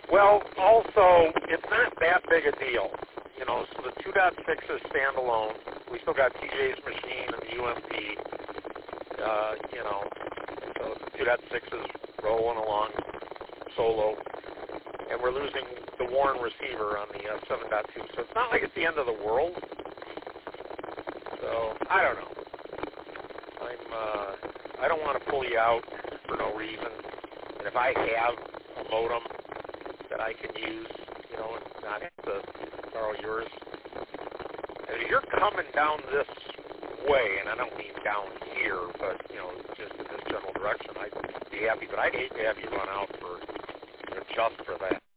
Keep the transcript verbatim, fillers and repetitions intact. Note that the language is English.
Well, also, it's not that big a deal. You know, so the two point six is standalone. We still got T J's machine and the U M P. Uh, you know, so the two point six is rolling along solo. And we're losing the Warren receiver on the uh, seven point two. So it's not like it's the end of the world. So, I don't know. I'm, uh, I don't want to pull you out for no reason. And if I have a modem that I can use, you know, and not have to borrow yours. And if you're coming down this way, and I don't mean down here, but, you know, just in this general direction, I'd be happy, but I'd hate to have you run out for, you know, just for that.